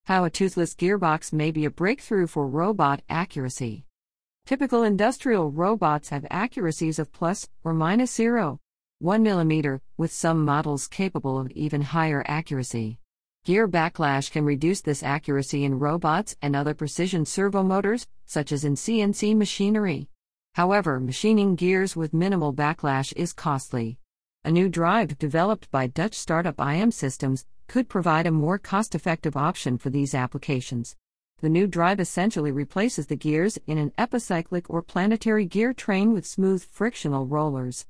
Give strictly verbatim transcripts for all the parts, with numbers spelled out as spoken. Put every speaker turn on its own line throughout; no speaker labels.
How a toothless gearbox may be a breakthrough for robot accuracy. Typical industrial robots have accuracies of plus or minus zero point one millimeter, with some models capable of even higher accuracy. Gear backlash can reduce this accuracy in robots and other precision servo motors, such as in C N C machinery. However, machining gears with minimal backlash is costly. A new drive developed by Dutch startup I M Systems could provide a more cost-effective option for these applications. The new drive essentially replaces the gears in an epicyclic or planetary gear train with smooth frictional rollers.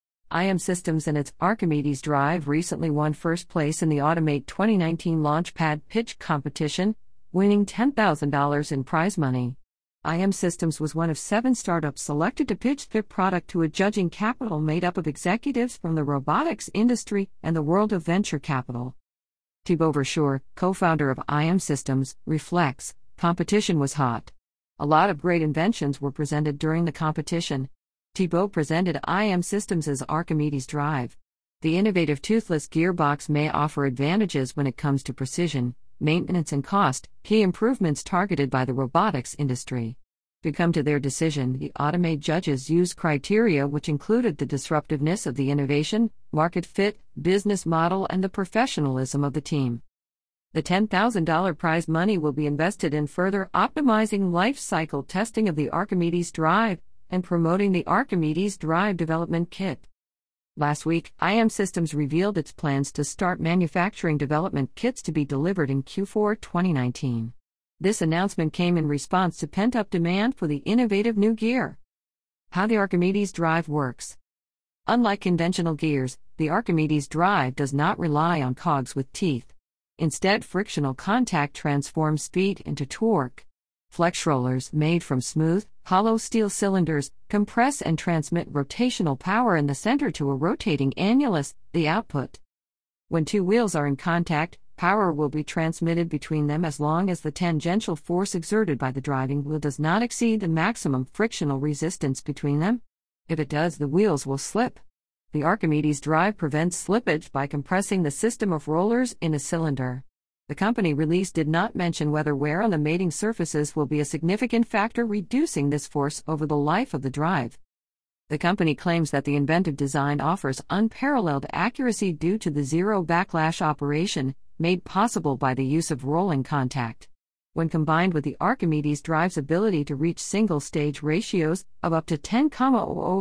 I M Systems and its Archimedes drive recently won first place in the Automate twenty nineteen Launchpad Pitch competition, winning ten thousand dollars in prize money. I M Systems was one of seven startups selected to pitch their product to a judging capital made up of executives from the robotics industry and the world of venture capital. Thibaut Verschoor, co-founder of I M Systems, reflects, "Competition was hot. A lot of great inventions were presented during the competition." Thibaut presented I M Systems' Archimedes drive. The innovative toothless gearbox may offer advantages when it comes to precision, maintenance and cost, key improvements targeted by the robotics industry. To come to their decision, the Automate judges used criteria which included the disruptiveness of the innovation, market fit, business model, and the professionalism of the team. The ten thousand dollars prize money will be invested in further optimizing life cycle testing of the Archimedes drive and promoting the Archimedes drive development kit. Last week, I M Systems revealed its plans to start manufacturing development kits to be delivered in Q four twenty nineteen. This announcement came in response to pent-up demand for the innovative new gear. How the Archimedes drive works. Unlike conventional gears, the Archimedes drive does not rely on cogs with teeth. Instead, frictional contact transforms speed into torque. Flex rollers, made from smooth, hollow steel cylinders, compress and transmit rotational power in the center to a rotating annulus, the output. When two wheels are in contact, power will be transmitted between them as long as the tangential force exerted by the driving wheel does not exceed the maximum frictional resistance between them. If it does, the wheels will slip. The Archimedes drive prevents slippage by compressing the system of rollers in a cylinder. The company release did not mention whether wear on the mating surfaces will be a significant factor reducing this force over the life of the drive. The company claims that the inventive design offers unparalleled accuracy due to the zero backlash operation, made possible by the use of rolling contact. When combined with the Archimedes drive's ability to reach single-stage ratios of up to ten to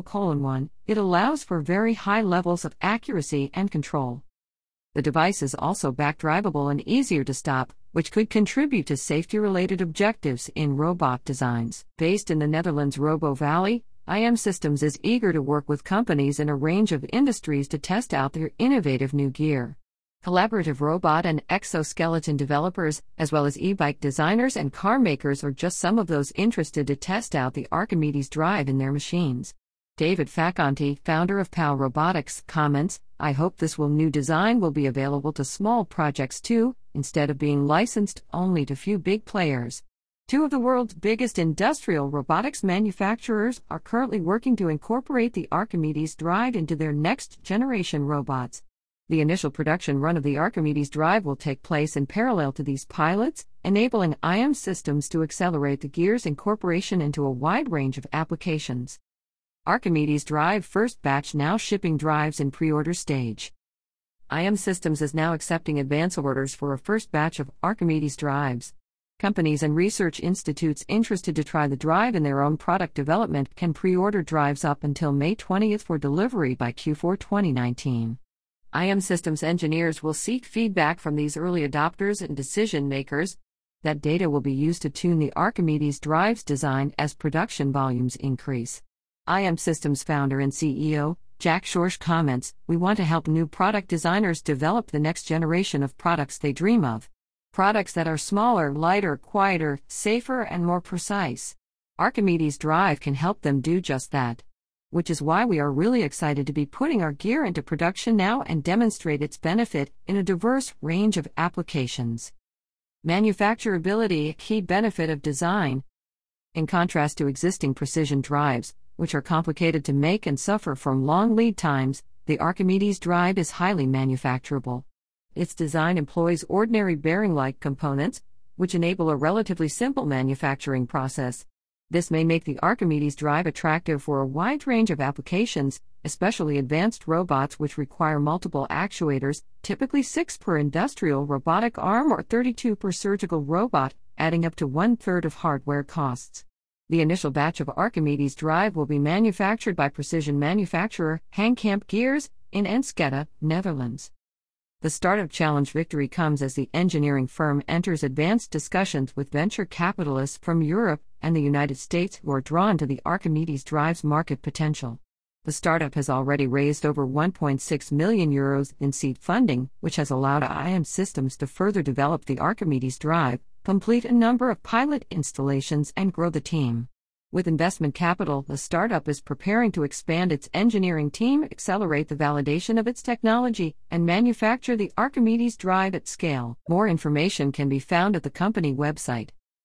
one, it allows for very high levels of accuracy and control. The device is also backdrivable and easier to stop, which could contribute to safety-related objectives in robot designs. Based in the Netherlands' Robo Valley, I M Systems is eager to work with companies in a range of industries to test out their innovative new gear. Collaborative robot and exoskeleton developers, as well as e-bike designers and car makers, are just some of those interested to test out the Archimedes drive in their machines. David Faconti, founder of PAL Robotics, comments, "I hope this will new design will be available to small projects too, instead of being licensed only to few big players." Two of the world's biggest industrial robotics manufacturers are currently working to incorporate the Archimedes drive into their next-generation robots. The initial production run of the Archimedes drive will take place in parallel to these pilots, enabling I M Systems to accelerate the gear's incorporation into a wide range of applications. Archimedes drive first batch now shipping drives in pre-order stage. I M Systems is now accepting advance orders for a first batch of Archimedes drives. Companies and research institutes interested to try the drive in their own product development can pre-order drives up until May twentieth for delivery by Q four twenty nineteen. I M Systems engineers will seek feedback from these early adopters and decision makers. That data will be used to tune the Archimedes drive's design as production volumes increase. I M Systems founder and C E O, Jack Schorsch comments, "We want to help new product designers develop the next generation of products they dream of. Products that are smaller, lighter, quieter, safer, and more precise. Archimedes drive can help them do just that. Which is why we are really excited to be putting our gear into production now and demonstrate its benefit in a diverse range of applications." Manufacturability, a key benefit of design. In contrast to existing precision drives, which are complicated to make and suffer from long lead times, the Archimedes drive is highly manufacturable. Its design employs ordinary bearing-like components, which enable a relatively simple manufacturing process. This may make the Archimedes drive attractive for a wide range of applications, especially advanced robots which require multiple actuators, typically six per industrial robotic arm or thirty-two per surgical robot, adding up to one-third of hardware costs. The initial batch of Archimedes drive will be manufactured by precision manufacturer Hankamp Gears in Enschede, Netherlands. The startup challenge victory comes as the engineering firm enters advanced discussions with venture capitalists from Europe and the United States who are drawn to the Archimedes drive's market potential. The startup has already raised over one point six million euros in seed funding, which has allowed I M Systems to further develop the Archimedes drive, complete a number of pilot installations, and grow the team. With investment capital, the startup is preparing to expand its engineering team, accelerate the validation of its technology, and manufacture the Archimedes drive at scale. More information can be found at the company website.